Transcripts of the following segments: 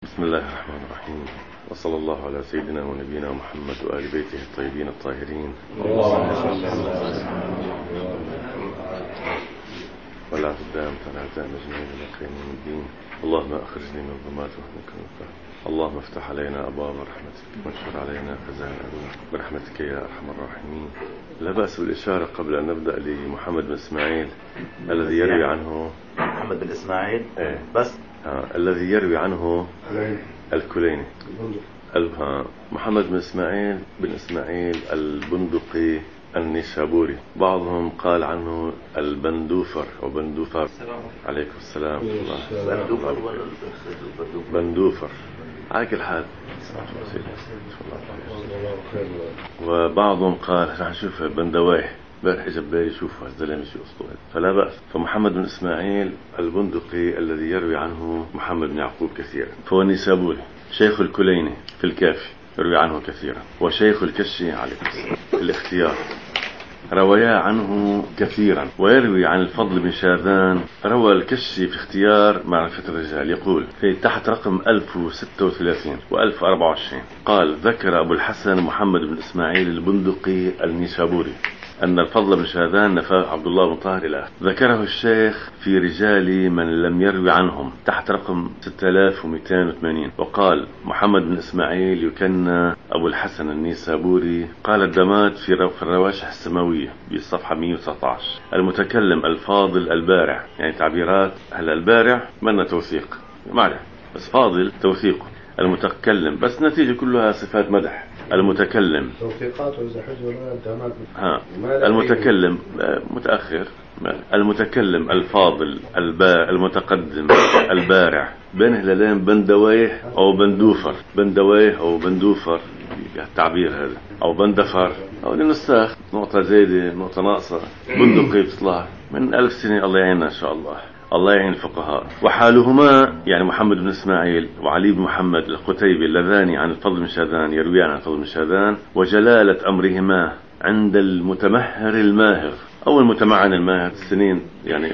بسم الله الرحمن الرحيم، وصلى الله على سيدنا ونبينا محمد وآل بيته الطيبين الطاهرين ولا قدام تنعتان مجمعين إلى قيام الدين. اللهم أخرجني من ظلمات وهمك الفهم، اللهم افتح علينا أبواب رحمتك وانشر علينا خزائن عدوك برحمتك يا أرحم الراحمين. لا بأس بالإشارة قبل أن نبدأ لمحمد بن إسماعيل الذي يروي عنه محمد بن إسماعيل بس الذي يروي عنه الكليني. محمد بن إسماعيل البندقي النيسابوري، بعضهم قال عنه البندوفر أو بندوفر. عليكم السلام. بندوفر على كل حال. وبعضهم قال رح نشوف بندوايح، بارح جبالي شوفوا هالزلمه شو اسطوره، فلا بأس. فمحمد بن إسماعيل البندقي الذي يروي عنه محمد بن يعقوب كثيرا، فهو النيسابوري شيخ الكليني في الكافي يروي عنه كثيرا، وشيخ الكشي عليه في الاختيار رويا عنه كثيرا. ويروي عن الفضل بن شاذان، روى الكشي في اختيار معرفة الرجال، يقول في تحت رقم 1036 و1024 قال: ذكر أبو الحسن محمد بن إسماعيل البندقي النيسابوري أن الفضل بن شاذان نفاه عبد الله بن طاهر إلى آخره. ذكره الشيخ في رجال من لم يروي عنهم تحت رقم 6280، وقال: محمد بن إسماعيل يكنى أبو الحسن النيسابوري. قال الدمات في الرواشح السماوية بالصفحة 119: المتكلم الفاضل البارع، يعني تعبيرات هلا البارع منا توثيق معنا، بس فاضل توثيقه. المتكلم بس نتيجة كلها صفات مدح. المتكلم توثيقاته إذا حجر الدمات المتكلم متأخر. المتكلم الفاضل المتقدم البارع، بين هلالين بندوايح أو بندوفر، بندوايح أو بندوفر التعبير هذا، أو بندفر أو للنساخ نقطة زايدة نقطة ناقصة. بندقي بتطلع من 1000 سنة. الله يعيننا إن شاء الله، الله يعين الفقهاء. وحالهما يعني محمد بن إسماعيل وعلي بن محمد القتيبي اللذان عن الفضل بن شاذان يرويان عن الفضل بن شاذان، وجلالة أمرهما عند المتمهر الماهر أو المتمعن الماهر، السنين يعني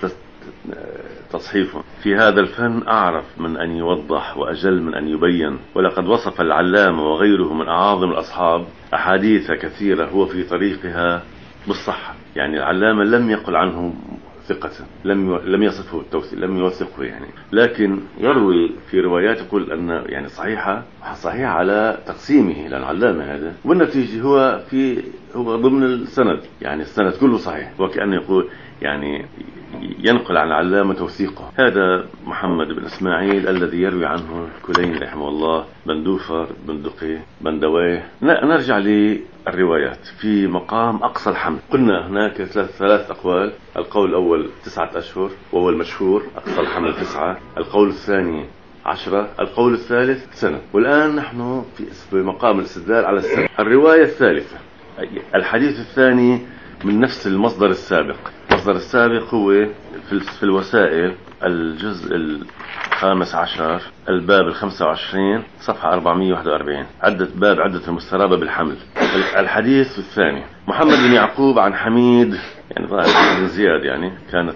تصحيفه في هذا الفن أعرف من أن يوضح وأجل من أن يبين. ولقد وصف العلامة وغيره من أعاظم الأصحاب أحاديث كثيرة هو في طريقها بالصحة. يعني العلامة لم يقل عنه ثقة، لم يصفه التوثيق، لم يوثقه يعني، لكن يروي في روايات يقول أن يعني صحيحة على تقسيمه، لأن علامة هذا، والنتيجة هو ضمن السند، يعني السند كله صحيح، وكأنه يقول يعني ينقل عن العلامة توثيقه. هذا محمد بن إسماعيل الذي يروي عنه الكليني رحمه الله بندوفر، بندقي، بندوايه. نرجع للروايات في مقام أقصى الحمل. قلنا هناك ثلاث أقوال. القول الأول 9 أشهر وهو المشهور، أقصى الحمل 9. القول الثاني 10، القول الثالث سنة. والآن نحن في مقام الاستدلال على السنة. الرواية الثالثة، الحديث الثاني من نفس المصدر السابق. المصدر السابق هو في الوسائل الجزء 15 الباب 25 صفحة 441، عدة المسترابة بالحمل. الحديث الثاني: محمد بن يعقوب عن حميد، يعني ظاهر بن زياد، يعني كان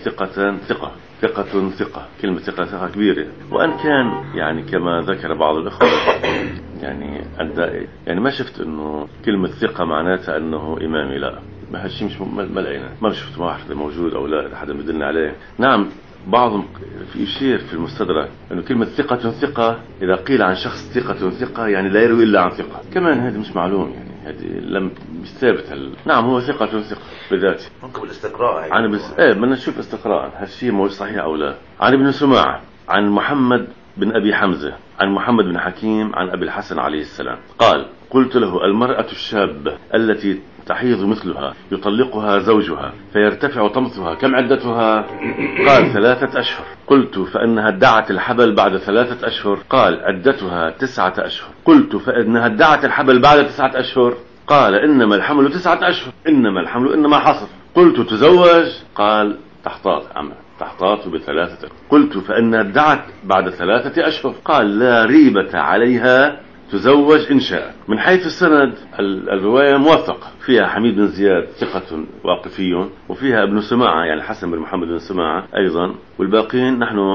ثقة. كلمة ثقة كبيرة، وأن كان يعني كما ذكر بعض الأخوة يعني ما شفت إنه كلمة ثقة معناتها أنه إمامي، لا، ما هالشيء مش ملقينا، ما شفت واحد موجود أو لا أحد بدلنا عليه. نعم بعضهم في يشير في المستدرك أنه كلمة ثقة إذا قيل عن شخص ثقة يعني لا يروي إلا عن ثقة، كمان هذا مش معلوم، يعني هذه مش ثابت. نعم هو ثقة بذاته. ممكن بالاستقراء عن بدنا نشوف استقراء هالشيء مو صحيح أو لا. عن ابن سماعة عن محمد بن أبي حمزة عن محمد بن حكيم عن أبي الحسن عليه السلام قال: قلت له: المرأة الشابة التي تحيض مثلها يطلقها زوجها فيرتفع طمثها، كم عدتها؟ قال: 3 أشهر. قلت: فإنها ادعت الحبل بعد 3 أشهر؟ قال: عدتها 9 أشهر. قلت: فإنها ادعت الحبل بعد 9 أشهر؟ قال: إنما الحمل 9 أشهر، إنما الحمل إنما حصر. قلت: تزوج؟ قال: تحتاط ب3 أشهر. قلت: فإنها ادعت بعد 3 أشهر؟ قال: لا ريبة عليها، تزوج إن شاء. من حيث السند الرواية موثقة، فيها حميد بن زياد ثقة واقفي، وفيها ابن سماعة يعني الحسن بن محمد بن سماعة أيضا، والباقين نحن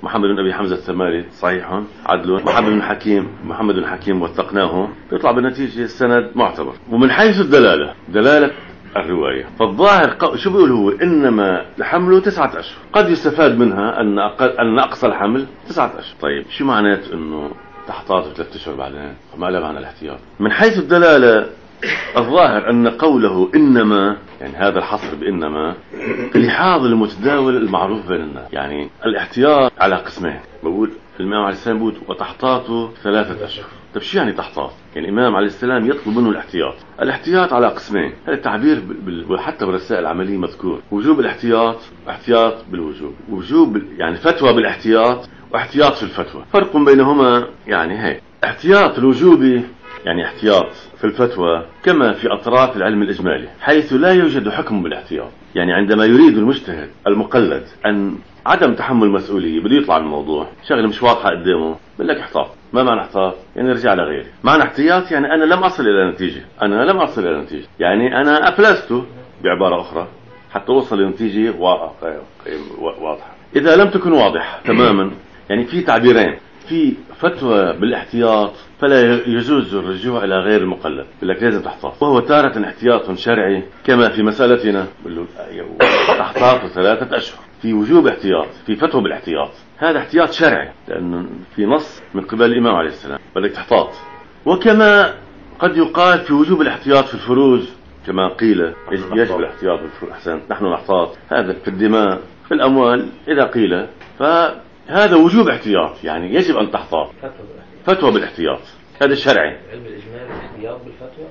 محمد بن أبي حمزة الثمالي صحيح عدل، محمد بن حكيم وثقناه، يطلع بالنتيجة السند معتبر. ومن حيث دلالة الرواية، فالظاهر شو بيقول هو؟ إنما حمله 9 أشهر، قد يستفاد منها أن أقصى الحمل 9 أشهر. طيب شو معنات إنه تحتاط 3 أشهر بعدين؟ ما له معنى الاحتياط. من حيث الدلالة الظاهر أن قوله إنما، يعني هذا الحصر بإنما لحاظ المتداول المعروف بين الناس. يعني الاحتياط على قسمين، بقول الإمام عليه السلام بيقول وتحتاطه 3 أشهر. طيب شو يعني تحتاط؟ يعني الإمام عليه السلام يطلب منه الاحتياط على قسمين. هذا التعبير وحتى بالرسائل العملية مذكور، وجوب الاحتياط واحتياط بالوجوب، وجوب يعني فتوى بالاحتياط واحتياط في الفتوى. فرق بينهما يعني هيك، احتياط الوجوبي يعني احتياط في الفتوى كما في أطراف العلم الإجمالي، حيث لا يوجد حكم بالاحتياط. يعني عندما يريد المجتهد المقلد أن عدم تحمل مسؤولية، بده يطلع من الموضوع شغله مش واضحة قدامه، بقول لك احتاط. ما معنى احتاط؟ يعني ارجع لغيري. معنى احتياط يعني أنا لم أصل إلى نتيجة، يعني أنا أفلسته بعبارة أخرى حتى أوصل لنتيجة واضحة. إذا لم تكن واضح تماما، يعني في تعبيرين، في فتوى بالاحتياط فلا يجوز الرجوع إلى غير المقلد، بقول لك لازم تحتاط، وهو تارة احتياط شرعي كما في مسألتنا تحتاط 3 أشهر. في وجوب احتياط، في فتوى بالاحتياط، هذا احتياط شرعي لأنه في نص من قبل الإمام عليه السلام بدك تحتاط. وكما قد يقال في وجوب الاحتياط في الفروج، كما قيل يجب الاحتياط في الفروج. أحسن، نحن نحتاط هذا في الدماء في الأموال إذا قيل، فهذا وجوب احتياط، يعني يجب أن تحتاط. فتوى بالاحتياط هذا الشرعي. العلم الإجمالي احتياط بالفتوى؟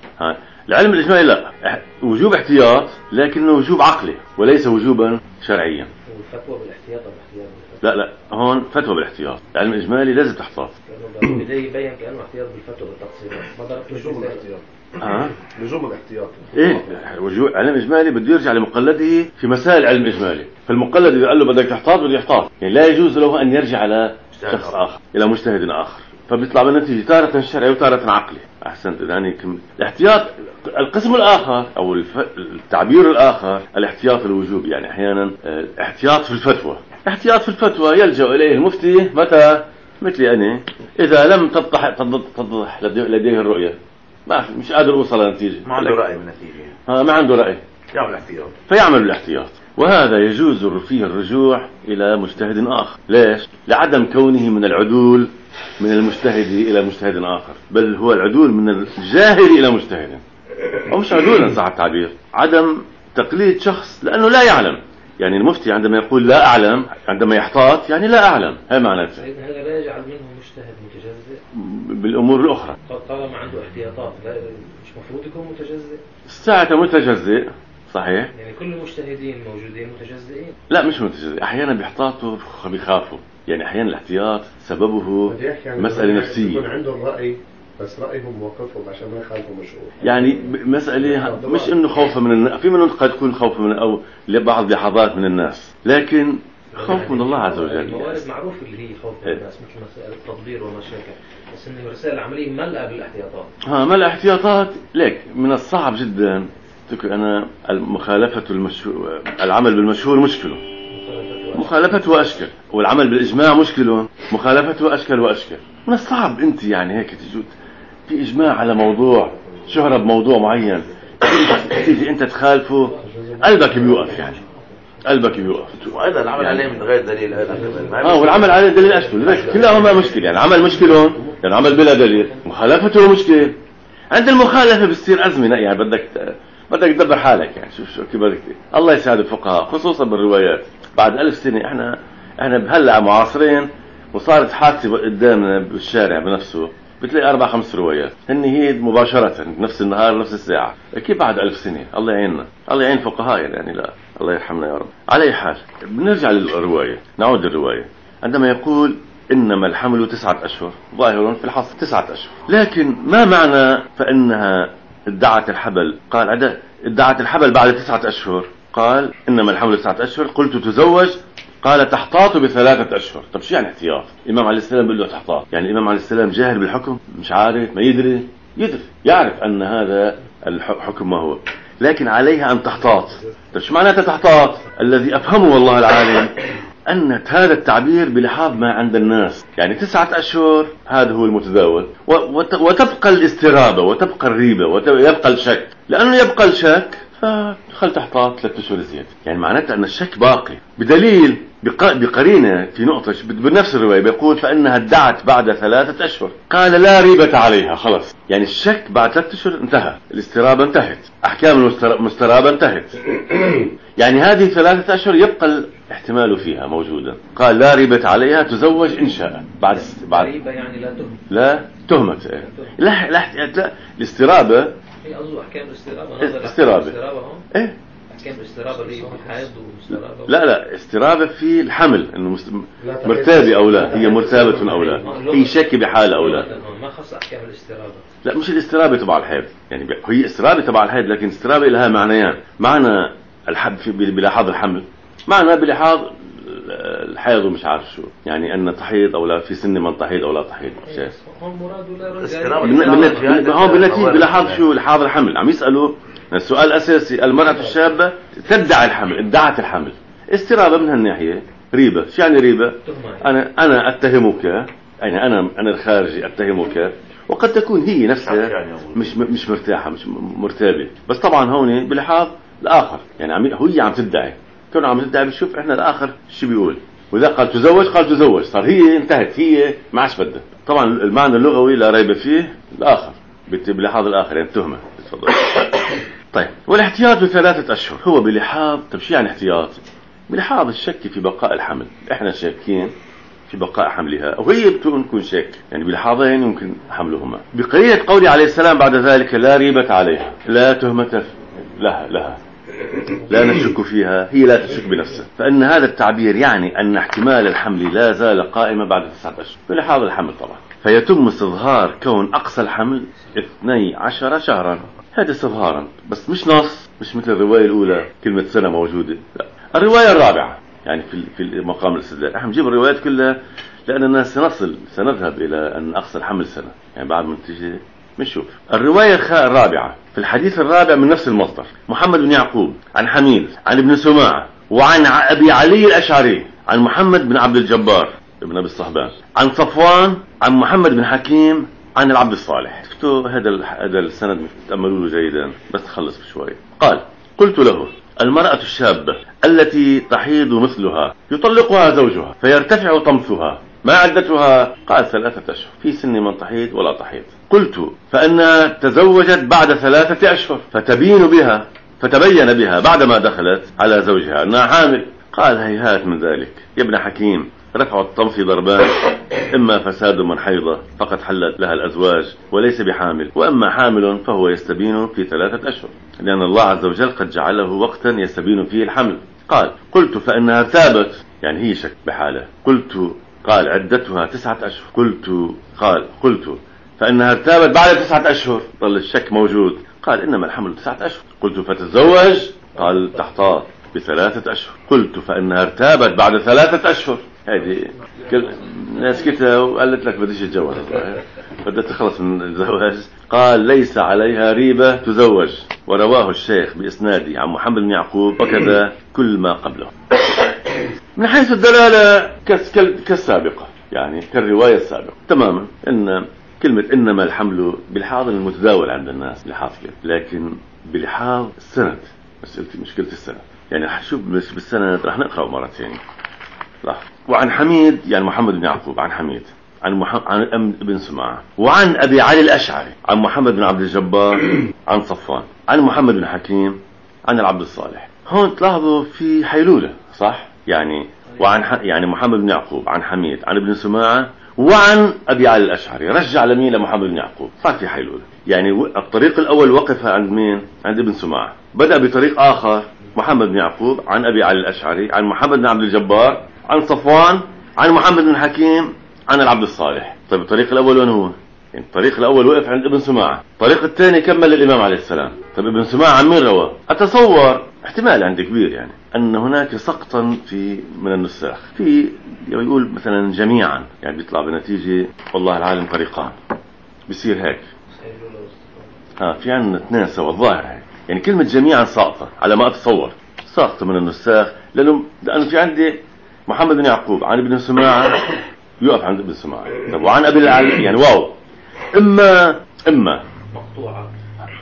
العلم الإجمالي لا، وجوب احتياط لكنه وجوب عقلي وليس وجوبا شرعيا. والفتوى بالاحتياط أو احتياط بالفتوى؟ لا هون فتوى بالاحتياط. العلم الإجمالي لازم تحتاط. بدأ يبين كأنه احتياط بالفتوى بالتقسيمات. ما ضربت لزوم الاحتياط. لزوم الاحتياط. ايه العلم الإجمالي بده يرجع لمقلده في مسائل العلم الإجمالي. فالمقلد إذا قال له بدك تحتاط بده يحتاط، يعني لا يجوز له أن يرجع على شخص آخر، إلى مجتهد آخر. فبيطلع بالنتيجة تارة شرعي وتارة عقلي. أحسنت. يعني الاحتياط القسم الآخر أو التعبير الآخر الاحتياط الوجوبي، يعني أحيانا احتياط في الفتوى. احتياط في الفتوى يلجأ إليه المفتي متى؟ مثلي أنا إذا لم تتضح لديه الرؤية، مش قادر أوصل لنتيجة، ما عنده رأي بالنتيجة، ما عنده رأي، يعمل احتياط، فيعمل الاحتياط. وهذا يجوز فيه الرجوع إلى مجتهد آخر. ليش؟ لعدم كونه من العدول من المجتهد إلى مجتهد آخر، بل هو العدول من الجاهل إلى مجتهد، أو مش عدولا صح التعبير، عدم تقليد شخص لأنه لا يعلم. يعني المفتي عندما يقول لا أعلم، عندما يحتاط يعني لا أعلم، هي معناته. هذا لا يجعل منه مجتهد متجزئ بالأمور الأخرى. طالما عنده احتياطات مش مفروض يكون متجزئ؟ الساعة متجزئ صحيح، يعني كل المجتهدين موجودين متجزئين؟ لا مش متجزئ، أحيانا بيحتاطوا بيخافوا. يعني أحيانا الاحتياط سببه مسألة نفسية، يكون عنده الرأي بس رأيهم موقفهم عشان ما يخالفوا مشروع. يعني مسألة مش إنه خوفا من الناس، في منهم قد يكون خوف من أو لبعض لحظات من الناس، لكن خوف من الله عز وجل. الموارد معروف اللي هي خوف من الناس، مش مسألة تطبير ومشاكل، بس إن الرسالة العملية ملأة بالاحتياطات. ملأ احتياطات. ليك من الصعب جدا تقول أنا مخالفة المشهور، العمل بالمشهور مشكله، مخالفته أشكل، والعمل بالإجماع مشكله، مخالفته أشكل وأشكل. من الصعب أنت يعني هيك تجود في إجماع على موضوع، شهرة بموضوع معين، تيجي أنت تخالفه، قلبك بيوقف، يعني قلبك بيوقف. وأيضا العمل عليه من غير دليل والعمل عليه دليل أشكل، كلها مشكلة. يعني عمل مشكلة، يعني عمل بلا دليل، مخالفته مشكلة. عند المخالفة بتصير أزمنة، يعني بدك تدبر حالك. يعني شوف كيف بدك. الله يساعد الفقهاء خصوصا بالروايات. بعد 1000 سنة احنا بهلا معاصرين، وصارت حادثة قدامنا بالشارع بنفسه بتلاقي 4-5 روايات هن هي مباشرة نفس النهار نفس الساعة. كيف بعد 1000 سنة؟ الله يعيننا، الله يعين الفقهاء. يعني لا، الله يرحمنا يا رب. على أي حال بنرجع للرواية، نعود للرواية. عندما يقول إنما الحمل 9 أشهر، ظاهر في الحصر 9 أشهر، لكن ما معنى فإنها ادعت الحبل؟ قال ادعت الحبل بعد 9 أشهر. قال إنما الحمل 9 أشهر. قلت تزوج؟ قال تحتاط ب3 أشهر. طب شو يعني احتياط؟ الإمام عليه السلام بيقول له تحتاط، يعني الإمام عليه السلام جاهل بالحكم، مش عارف، ما يدري يعرف أن هذا الحكم ما هو، لكن عليها أن تحتاط. طب شو معناتها تحتاط؟ الذي أفهمه والله العالم أن هذا التعبير بلحاظ ما عند الناس، يعني 9 أشهر هذا هو المتداول، وتبقى الاسترابة وتبقى الريبة ويبقى الشك، لأنه يبقى الشك فخل تحتاط 3 أشهر زيادة، يعني معناته أن الشك باقي، بدليل بقرينة في نقطة بنفس الرواية بيقول فإنها ادعت بعد 3 أشهر، قال لا ريبة عليها، خلص يعني الشك بعد 3 أشهر انتهى، الاسترابة انتهت، أحكام المسترابة انتهت. يعني هذه 3 أشهر يبقى الاحتمال فيها موجودا. قال لا ريبة عليها تزوج إن شاء. بعد ريبة يعني لا تهمة. لا تهمة. لا الاسترابة هي قصده أحكام الاسترابة. استرابة. إيه أحكام الاسترابة اللي حيض واسترابة. لا استرابة في الحمل إنه مرتابة أو لا، هي مرتابة أو لا، هي شك بحال أو لا. ما خص أحكام الاسترابة. لا مش الاسترابة تبع الحيض، يعني هي استرابة تبع الحيض، لكن استرابة لها معنيان، معنى الحب بلحاظ الحمل، معنى بلحاظ الحيض ومش عارف شو، يعني أن تحيض أو لا، في سن من تحيض أو لا تحيض. هم مراد ولا هون بالنتيجة بلحاظ شو؟ لحاظ الحمل. عم يسألوا السؤال الأساسي، المرأة الشابة تدعي الحمل، ادعت الحمل، استرابة من هالناحية، ريبة. شو يعني ريبة؟ أنا أتهمك، يعني أنا الخارجي أتهمك، وقد تكون هي نفسها مش مرتاحة، مش مرتابة، بس طبعا هون بلحاظ الآخر، يعني هي عم تدعي، كون عم تدعي بتشوف إحنا الآخر شو بيقول، وإذا قال تزوج قال تزوج، صار هي انتهت، هي ما عادش بدها. طبعا المعنى اللغوي لا ريب فيه، الآخر بلحاظ الآخر، يعني تهمة. تفضل. طيب، والاحتياط ب3 أشهر هو بلحاظ، طيب شو يعني احتياط؟ بلحاظ الشك في بقاء الحمل، احنا شاكين في بقاء حملها، وهي بتكون شك، يعني بلحاظين يمكن حملهما. بقرينة قوله عليه السلام بعد ذلك لا ريبة عليها، لا تهمة لها، لا نشك فيها، هي لا تشك بنفسها، فإن هذا التعبير يعني أن احتمال الحمل لا زال قائما بعد 9 أشهر بلحاظ الحمل طبعا، فيتم استظهار كون أقصى الحمل 12 شهرا. هذا استظهارا، بس مش نص، مش مثل الرواية الأولى كلمة سنة موجودة، لا. الرواية الرابعة يعني في مقام الاستدلال، احنا نجيب الروايات كلها لأننا سنذهب إلى أن أقصى الحمل سنة، يعني بعد ما تيجي نشوف. الرواية الرابعة في الحديث الرابع من نفس المصدر، محمد بن يعقوب عن حميد عن ابن سماعة وعن أبي علي الأشعري عن محمد بن عبد الجبار ابن أبي الصحبان عن صفوان عن محمد بن حكيم عن العبد الصالح. شفتوا هذا السند تأملوا له جيدا، بس خلص بشوي. قال قلت له المرأة الشابة التي تحيض مثلها يطلقها زوجها فيرتفع طمثها، ما عدتها؟ قال 3 أشهر، في سن من تحيض ولا تحيض. قلت فإنها تزوجت بعد 3 أشهر فتبين بها بعدما دخلت على زوجها أنها حامل. قال هيهات من ذلك يا ابن حكيم، رفع الطمث ضربان، إما فساد من حيضة فقد حلت لها الأزواج وليس بحامل، وأما حامل فهو يستبين في 3 أشهر، لأن الله عز وجل قد جعله وقتا يستبين فيه الحمل. قال قلت فإنها ارتابت، يعني هي شك بحاله. قال عدتها 9 أشهر. قلت فإنها ارتابت بعد 9 أشهر، ظل الشك موجود. قال إنما الحمل 9 أشهر. قلت فتتزوج؟ قال تحتاط ب3 أشهر. قلت فإنها ارتابت بعد 3 أشهر. هذه كل الناس كتها وقالت لك بديش اتجوز، بدها تخلص من الزواج. قال ليس عليها ريبة تزوج. ورواه الشيخ بإسناده عن محمد بن يعقوب وكذا كل ما قبله. من حيث الدلالة كالسابقة، يعني كالرواية السابقة تماما، إن كلمة إنما الحمل بلحاظ المتداول عند الناس بلحاظ كده، لكن بلحاظ السند، مشكلة السند، يعني شوف بالسند رح نقرأ مرتين. وعن حميد يعني محمد بن يعقوب عن حميد عن ابن سماعة وعن أبي علي الأشعري عن محمد بن عبد الجبار عن صفوان عن محمد بن حكيم عن العبد الصالح. هون تلاحظوا في حيلولة، صح؟ يعني يعني محمد بن يعقوب عن حميد عن ابن سماعة وعن أبي علي الأشعري، رجع لمين؟ لمحمد بن يعقوب. صار في حيلولة، يعني الطريق الأول وقف عند مين؟ عند ابن سماعة. بدأ بطريق آخر محمد بن يعقوب عن أبي علي الأشعري عن محمد بن عبد الجبار عن صفوان عن محمد بن حكيم عن العبد الصالح. طيب الطريق الأول وين هو؟ يعني الطريق الأول وقف عند ابن سماعة، الطريق الثاني كمل الإمام عليه السلام. طيب ابن سماعة عن مين رواه؟ أتصور احتمال عندي كبير يعني أن هناك سقطا من النساخ، في يقول مثلا جميعا، يعني بيطلع بنتيجة والله العالم طريقان، بيصير هيك. في عندنا 2 سوا الظاهر هيك، يعني كلمة جميعا ساقطة على ما أتصور، ساقطة من النساخ، لأنه في عندي محمد بن يعقوب عن ابن سماعة يقف عند ابن سماعة. طب وعن أبي العلي يعني واو إما مقطوعة.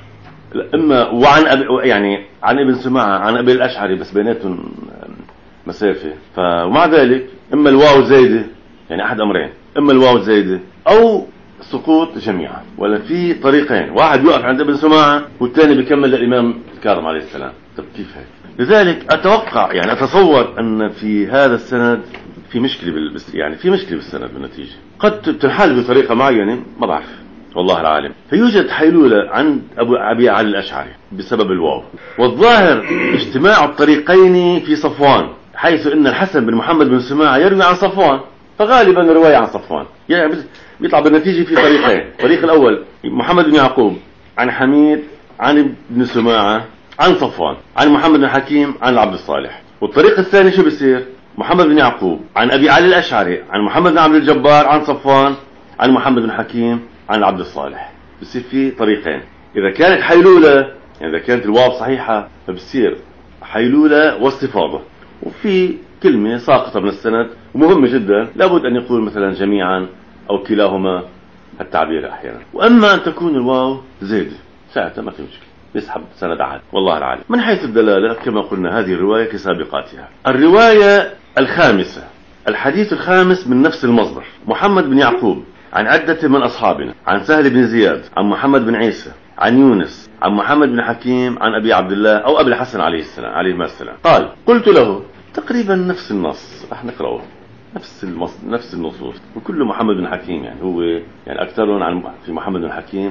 إما وعن أبي يعني عن ابن سماعة عن أبي الأشعري بس بيناتهم مسافة. فمع ذلك إما الواو زايدة يعني أحد أمرين، إما الواو زايدة أو سقوط جميعا، ولا في طريقين، واحد يقف عند ابن سماعة والثاني بيكمل للإمام الكاظم عليه السلام. طب كيف هيك؟ لذلك أتوقع يعني أتصور أن في هذا السند في مشكلة يعني في مشكلة بالسند بالنتيجة، قد تنحل بطريقة معينة ما بعرف والله العالم. فيوجد حيلولة عند أبي علي الأشعري بسبب الواو، والظاهر اجتماع الطريقين في صفوان، حيث أن الحسن بن محمد بن سماعة يروي عن صفوان، فغالبا رواية عن صفوان يعني بيطلع بالنتيجة في طريقين. الطريق الأول محمد بن يعقوب عن حميد عن ابن سماعة عن صفوان عن محمد بن حكيم عن عبد الصالح. والطريق الثاني شو بيصير؟ محمد بن يعقوب عن أبي علي الأشعري عن محمد بن عبد الجبار عن صفوان عن محمد بن حكيم عن عبد الصالح. بصير في طريقين. إذا كانت حيلولة يعني إذا كانت الواو صحيحة فبصير حيلولة واستفاضة، وفي كلمة ساقطة من السند ومهمة جدا لابد أن يقول مثلا جميعا أو كلاهما التعبير أحيانا. وأما أن تكون الواو زيادة ساعتها ما في مشكلة، يسحب سند عاد والله العالم. من حيث الدلالة كما قلنا هذه الرواية كسابقاتها. الرواية الخامسة الحديث الخامس من نفس المصدر، محمد بن يعقوب عن عدة من أصحابنا عن سهل بن زياد عن محمد بن عيسى عن يونس عن محمد بن حكيم عن أبي عبد الله أو أبي الحسن عليه السلام قال قلت له تقريبا نفس النص راح نقرأه نفس النصوص، وكل محمد بن حكيم يعني هو يعني أكثرهم عن في محمد بن حكيم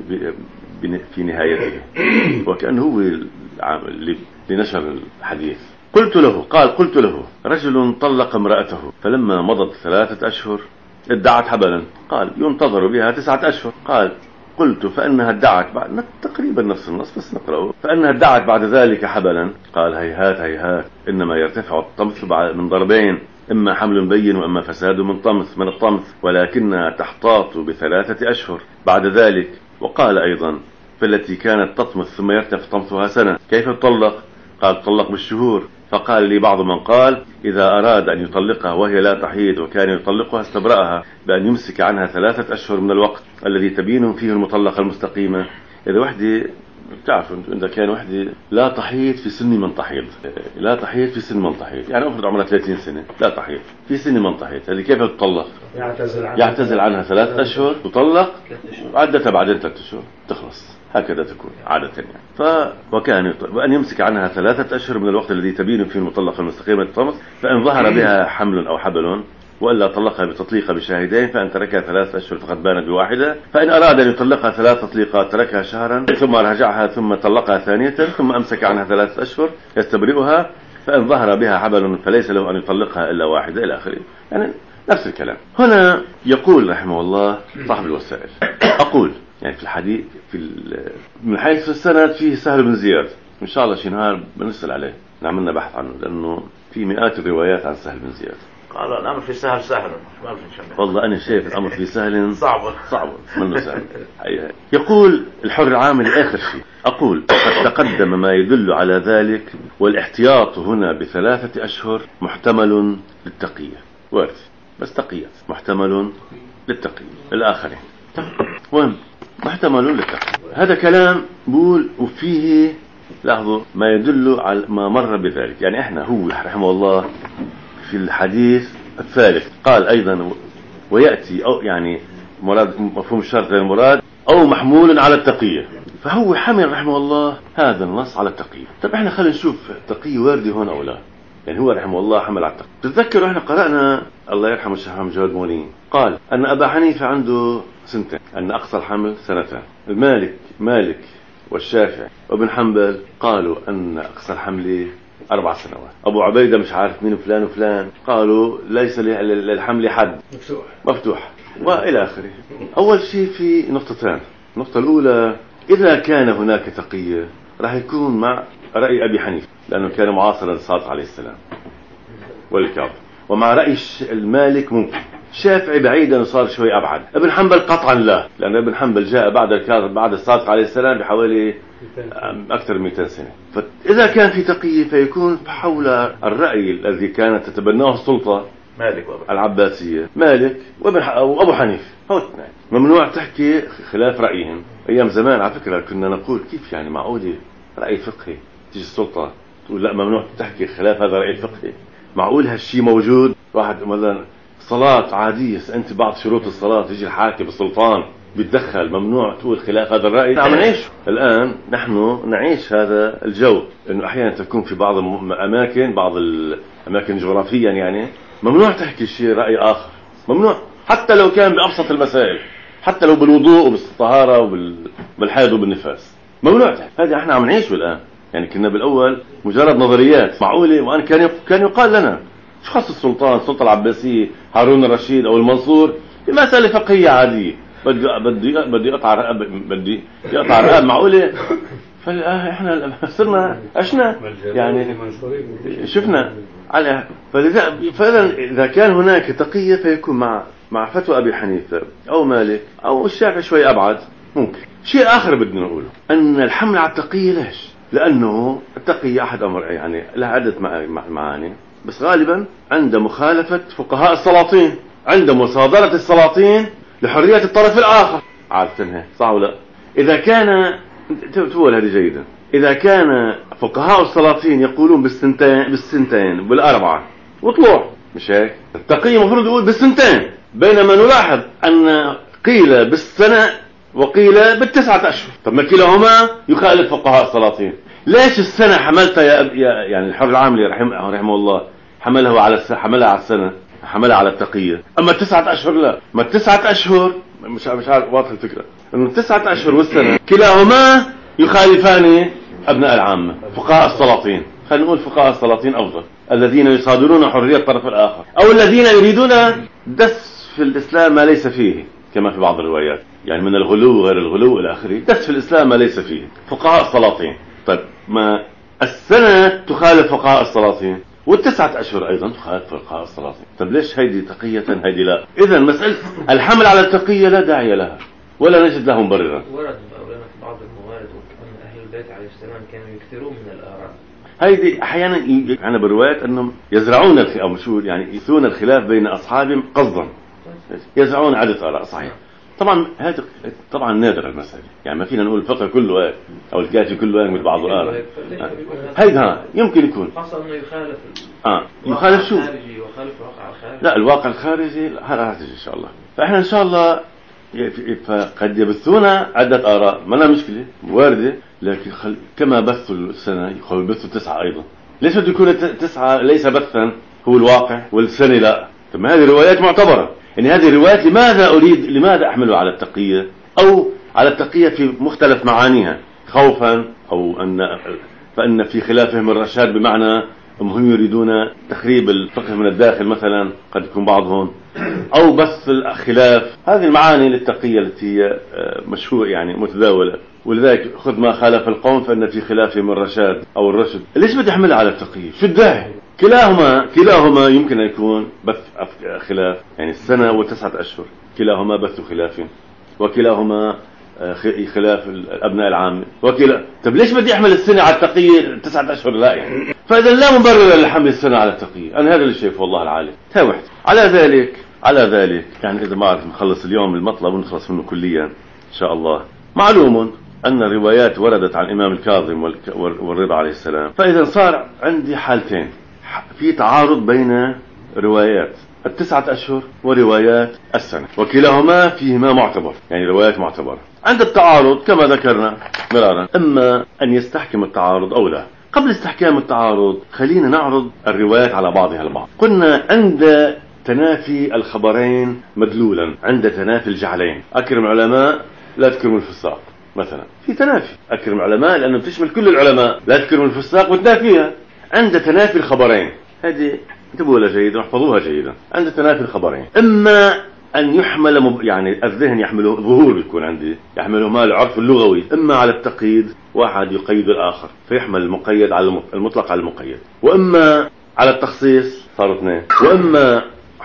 في نهايته، وكأنه هو اللي نشر الحديث. قلت له رجل طلق امرأته فلما مضت 3 أشهر ادعت حبلا، قال ينتظر بها 9 أشهر. قال قلت فإنها ادعت بعد تقريبا نفس النص بس نقرأه. فإنها ادعت بعد ذلك حبلا، قال هيهات إنما يرتفع الطمث من ضربين، إما حمل بين وإما فساد من الطمث، ولكنها تحتاط ب3 أشهر بعد ذلك. وقال أيضا فالتي كانت تطمث ثم يرتفع طمثها سنة كيف تطلق؟ قال تطلق بالشهور. فقال لي بعض من قال إذا أراد أن يطلقها وهي لا تحيض وكان يطلقها استبرأها بأن يمسك عنها 3 أشهر من الوقت الذي تبين فيه المطلقة المستقيمة. إذا وحدة بتعرفوا إذا كان وحدة لا تحيض في سن من تحيض، يعني أفرض عمرها 30 سنة لا تحيض في سن من تحيض، هذه كيف تطلق؟ يعتزل عنها 3 أشهر تطلق عدتها بعدين 3 أشهر تخلص، هكذا تكون عادة يعني. وكان وأن يمسك عنها 3 أشهر من الوقت الذي تبين فيه المطلقة المستقيمة الطمس، فإن ظهر بها حمل أو حبل وإلا طلقها بتطليقها بشاهدين، فإن تركها 3 أشهر فقد بانت بواحدة. فإن أراد أن يطلقها 3 تطليقات تركها شهرا ثم رجعها ثم طلقها ثانية ثم أمسك عنها 3 أشهر يستبرئها، فإن ظهر بها حبل فليس له أن يطلقها إلا واحدة إلى آخره. يعني نفس الكلام. هنا يقول رحمه الله صاحب الوسائل أقول يعني في الحديث من حيث السند فيه سهل بن زياد، إن شاء الله شي نهار بنسأل عليه نعملنا بحث عنه لأنه في مئات الروايات عن سهل بن زياد. قال الأمر في سهل ما في شيء. والله أنا شايف الأمر في سهل صعب منه سهل. يقول الحر العامل آخر شيء أقول قد تقدم ما يدل على ذلك، والاحتياط هنا ب3 أشهر محتمل للتقية، وارد بس تقية محتمل للتقية الآخرين وين محتمل للتقية. هذا كلام بقول وفيه لاحظوا ما يدل على ما مر بذلك. يعني احنا هو رحمه الله في الحديث الثالث قال أيضا ويأتي أو يعني مراد مفهوم الشرط غير المراد أو محمول على التقية، فهو حمل رحمه الله هذا النص على التقية. طب احنا خلينا نشوف التقية واردة هون أو لا. يعني هو رحمه الله حمل على التقية. تتذكروا احنا قرأنا الله يرحمه الشيخ محمد جواد مولين قال أن أبا حنيفة عنده 2 سنين، أن أقصى الحمل 2 سنتين. مالك والشافعي وابن حنبل قالوا أن أقصى الحمل 4 سنوات. أبو عبيدة مش عارف مين فلان وفلان قالوا ليس للحمل حد مفتوح وإلى آخره. أول شيء في نقطتان. النقطة الأولى إذا كان هناك تقية راح يكون مع رأي أبي حنيفة لأنه كان معاصرا للصادق عليه السلام والكعب، ومع رأي المالك ممكن الشافعي بعيدا وصار شوي أبعد. ابن حنبل قطعا لا، لأن ابن حنبل جاء بعد الكاظم بعد الصادق عليه السلام بحوالي أكثر من 200 سنة. فإذا كان في تقية فيكون حول الرأي الذي كانت تتبناه السلطة مالك العباسية، مالك وأبو حنيفة، هو اثنين ممنوع تحكي خلاف رأيهم. أيام زمان على فكرة كنا نقول كيف يعني معقولة رأي فقهي تيجي السلطة تقول لا ممنوع تحكي خلاف هذا الرأي الفقهي؟ معقول هالشي موجود؟ واحد مثلا صلاة عادية أنت بعض شروط الصلاة تيجي الحاكم السلطان بيتدخل ممنوع تقول خلاف هذا الرأي؟ عم نعيش الآن، نحن نعيش هذا الجو، إنه أحيانا تكون في بعض الأماكن جغرافيا يعني ممنوع تحكي شيء رأي آخر، ممنوع حتى لو كان بأبسط المسائل، حتى لو بالوضوء وبالطهارة وبالحيض وبالنفاس ممنوع تحكي. هذا احنا عم نعيشه الآن. يعني كنا بالأول مجرد نظريات معقولة، وأن كان يقال لنا شو خص السلطة العباسية هارون الرشيد أو المنصور بمسألة فقهية عادية بدي يقطع رقاب معقولة؟ احنا صرنا عشنا يعني شفنا على فإذا إذا كان هناك تقية فيكون مع فتوى أبي حنيفة أو مالك أو الشافعي شوي أبعد ممكن. شيء آخر بدنا نقوله أن الحمل على التقية ليش؟ لأنه التقية أحد أمر يعني لها عدة معاني، بس غالبا عند مخالفة فقهاء السلاطين، عند مصادرة السلاطين لحرية الطرف الآخر عادة، صح ولا؟ إذا كان تقول هذه جيدة، إذا كان فقهاء السلاطين يقولون بالسنتين بالأربعة وطلوع، مش هيك؟ التقية مفروض يقول بالسنتين، بينما نلاحظ أن قيل بالسنة وقيل بالتسعة أشهر. طب ما كلاهما يخالف فقهاء السلاطين. ليش السنة حملتها يعني الحر العاملي رحمه الله حملها على السنة، حملها على التقية، أما 9 أشهر لا. ما 9 أشهر مش عارف واضح الفكرة، إنه 9 أشهر والسنة كلاهما يخالفان أبناء العامة فقهاء السلاطين. خلينا نقول فقهاء السلاطين أفضل، الذين يصادرون حرية الطرف الآخر، أو الذين يريدون دس في الإسلام ما ليس فيه كما في بعض الروايات، يعني من الغلو غير الغلو إلى آخره، دس في الإسلام ما ليس فيه فقهاء السلاطين. طيب ما السنة تخالف فقهاء السلاطين و9 أشهر أيضا تخالف فقهاء السلاطين. طب ليش هيدي تقية هيدي لا؟ إذن مسألة الحمل على التقية لا داعي لها ولا نجد لها مبررا. ورد في بعض الموارد وأن أهل البيت عليه السلام كانوا يكثرون من الآراء. هيدي أحيانا أنا بالروايات أنهم يزرعون أو شو يعني يثون الخلاف بين أصحابهم قصدا، يزرعون عدة آراء. صحيح طبعا هذا طبعا نادر المسألة، يعني ما فينا نقول الفقه كله أو الكافي كله مثل بعض الآراء. هيدا يمكن يكون حصل إنه يخالف يخالف شو؟ يخالف الواقع الخارجي. لا الواقع الخارجي هذا راح تجي إن شاء الله. فإحنا إن شاء الله فقد يبثونا عدة آراء، ما لها مشكلة واردة، لكن كما بثوا السنة يبثوا 9 أيضا. ليش بده يكون 9 ليس بثا هو الواقع والسنة لا؟ طب هذه روايات معتبرة، يعني هذه الروايات لماذا أحملها على التقية أو على التقية في مختلف معانيها، خوفا أو فإن في خلافهم الرشاد بمعنى هم يريدون تخريب الفقه من الداخل مثلا، قد يكون بعضهم، أو بث الخلاف. هذه المعاني للتقية التي هي مشهورة يعني متداولة، ولذلك خذ ما خالف القوم فإن في خلافهم الرشاد أو الرشد. ليش بدي أحملها على التقية؟ شو الداعي؟ كلاهما يمكن أن يكون بث خلاف، يعني السنة و9 أشهر كلاهما بث خلاف، وكلاهما خلاف الأبناء العامة طب ليش بدي أحمل السنة على التقية 9 أشهر لا يعني؟ فإذا لا مبرر لحمل السنة على التقية. أنا هذا اللي شايفه والله العالم. واحد على ذلك يعني إذا ما عرف نخلص اليوم المطلب ونخلص منه كليا إن شاء الله. معلوم أن الروايات وردت عن الإمام الكاظم والرضا عليه السلام، فإذا صار عندي حالتين، في تعارض بين روايات 9 أشهر وروايات السنة، وكلاهما فيهما معتبر، يعني روايات معتبرة. عند التعارض كما ذكرنا مرارا إما أن يستحكم التعارض أو لا. قبل استحكام التعارض خلينا نعرض الروايات على بعضها البعض. قلنا عند تنافي الخبرين مدلولا، عند تنافي الجعلين، أكرم العلماء لا تكرم الفساق مثلا، في تنافي أكرم العلماء لأنه بتشمل كل العلماء، لا تكرم الفساق وتنافيها. عند تنافي الخبرين، هذه انتبهوا لها جيدا واحفظوها جيدا. عند تنافي الخبرين إما أن يحمل يعني الذهن يحمله ظهور، بيكون عندي يحمله ما العرف اللغوي، إما على التقييد، واحد يقيد الآخر فيحمل المقيد على المطلق على المقيد، وإما على التخصيص صاروا 2، وإما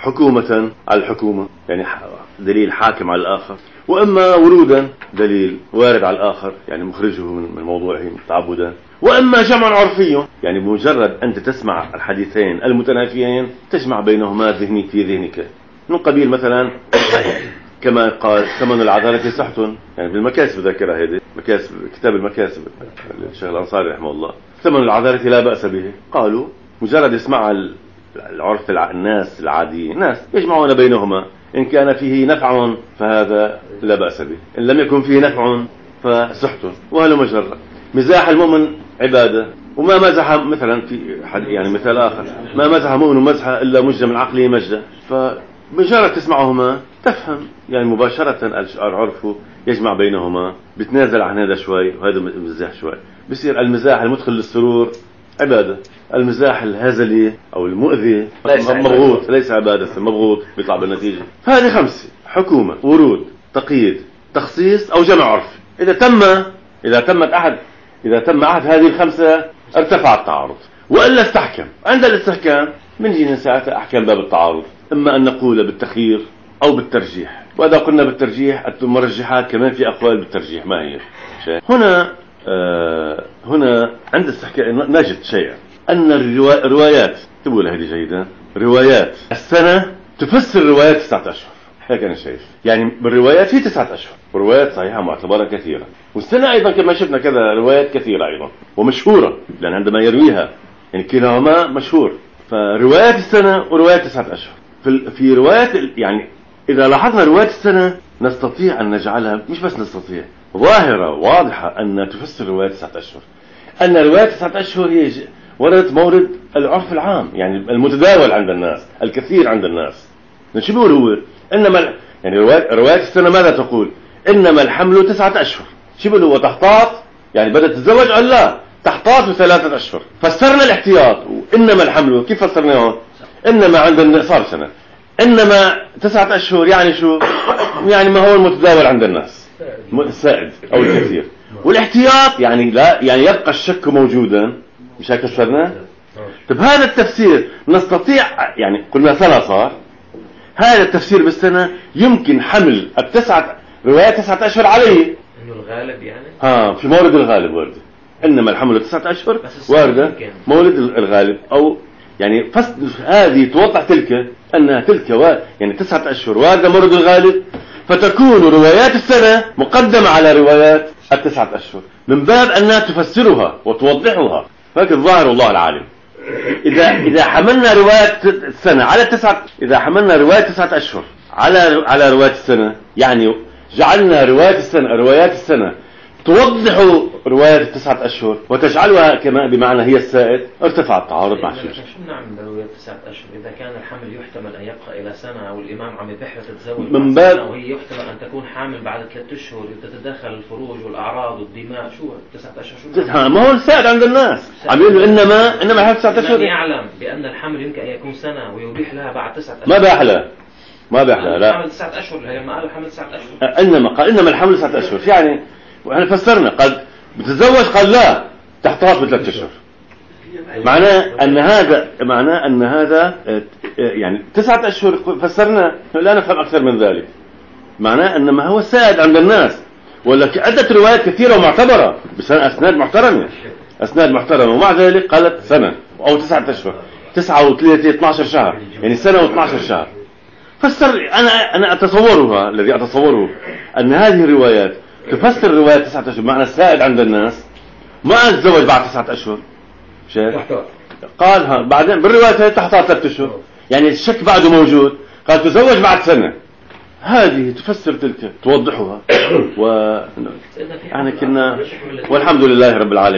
حكومة على الحكومة، يعني دليل حاكم على الآخر، وإما ورودا دليل وارد على الآخر، يعني مخرجه من موضوعه تعبدا، وإما جمع عرفي، يعني بمجرد أنت تسمع الحديثين المتنافيين تجمع بينهما ذهني في ذهنك، من قبيل مثلا كما قال ثمن العدالة سحت، يعني بالمكاسب ذاكرة هذه مكاسب كتاب المكاسب الشيخ الأنصاري رحمه الله، ثمن العدالة لا بأس به. قالوا مجرد يسمع العرف الناس العاديين ناس يجمعون بينهما، إن كان فيه نفع فهذا لا بأس به، إن لم يكن فيه نفع فسحت. وهل مجرد مزاح المؤمن عبادة، وما مزح مثلا في يعني مثال آخر، ما مزح مؤمن مزحة إلا مجد من عقله مجد، فمجرد تسمعهما تفهم، يعني مباشرة العرف يجمع بينهما، بتنازل عن هذا شوي وهذا مزاح شوي، بصير المزاح المدخل للسرور عبادة، المزاح الهزلي أو المؤذي مبغوض، ليس عبادة، مبغوض بيطلع بالنتيجة. فهذه 5: حكومة، ورود، تقييد، تخصيص أو جمع عرفي. إذا تم أحد هذه ال5 ارتفع التعارض، وإلا استحكم. عند الاستحكام من جينا ساعتها أحكام باب التعارض، إما أن نقول بالتخيير أو بالترجيح. وإذا قلنا بالترجيح المرجحات كمان في أقوال بالترجيح ما هي شيء. هنا عند الاستحكام نجد شيئا، أن الروايات تقول هذه جيدة، روايات السنة تفسر روايات 9 أشهر، هيك أنا شايف. يعني بالروايات في 9 أشهر، وروايات صحيحة معتبرة كثيرة، والسنة أيضا كما شفنا كذا روايات كثيرة أيضا ومشهورة، لأن عندما يرويها يعني كلاهما مشهور. فروايات السنة وروايات 9 أشهر. في روايات يعني إذا لاحظنا روايات السنة نستطيع أن نجعلها، مش بس نستطيع، ظاهرة واضحة أن تفسر روايات 9 أشهر، أن روايات 9 أشهر هي وردت مورد العرف العام، يعني المتداول عند الناس، الكثير عند الناس. شو بيقول هو؟ إنما يعني روايات السنة ماذا تقول؟ إنما الحمل 9 أشهر. شو بيقول هو؟ تحتاط، يعني بدأت تتزوج أو لا؟ تحتاط ب3 أشهر. فسرنا الاحتياط، وإنما الحمل كيف فسرناه؟ إنما عند صار سنة، إنما 9 أشهر يعني شو؟ يعني ما هو المتداول عند الناس، السائد أو الكثير. والاحتياط يعني لا، يعني يبقى الشك موجودا، مش هيك فسرناه؟ طب هذا التفسير نستطيع، يعني قلنا سنة صار، هذا التفسير بالسنة يمكن حمل روايات 9 أشهر عليه، إنه الغالب يعني في مورد الغالب ورد، إنما الحمل 9 أشهر واردة مورد الغالب، أو يعني هذه توضح تلك أنها يعني 9 أشهر واردة مورد الغالب، فتكون روايات السنة مقدمة على روايات 9 أشهر من باب أنها تفسرها وتوضحها. فهذا الظاهر والله العالم. إذا حملنا رواية السنة على إذا حملنا رواية 9 أشهر على رواية السنة، يعني جعلنا روايات السنة توضح رواية 9 أشهر وتجعلها كما بمعنى هي السائد، ارتفع التعارض مع شيء. شو نعمل برواية 9 أشهر إذا كان الحمل يحتمل أن يبقى إلى سنة، أو الإمام عم يبحث تتزوج من باب، وهي يحتمل أن تكون حامل بعد 3 أشهر، تتدخل الفروج والأعراض والدماء، شو 9 أشهر؟ ما هو السائد عند الناس، عم يقولوا إنما حمل 9 أشهر، يعلم بأن الحمل يمكن أن يكون سنة ويبيح لها بعد 9 أشهر. ما بيحلى لا. حمل 9 أشهر، هي ما قال حمل 9 أشهر. إنما الحمل 9 أشهر، يعني وإحنا فسرنا قد بتتزوج، قال لا تحتاط ب3 أشهر. معناه أن هذا يعني 9 أشهر فسرنا، لا نفهم أكثر من ذلك. معناه أن ما هو سائد عند الناس، ولا عدة روايات كثيرة ومعتبرة بأسناد محترمة، ومع ذلك قالت سنة أو 9 أشهر، 9 و3 12 شهر، يعني سنة و12 شهر. فسر أنا أتصورها، الذي أتصوره أن هذه الروايات تفسر رواية 9 أشهر، معنى السائد عند الناس ما أتزوج بعد 9 أشهر، قال بعدين بالرواية تحتاط 3 أشهر، يعني الشك بعده موجود، قال تزوج بعد سنة. هذه تفسر تلك، توضحها يعني كنا، والحمد لله رب العالمين.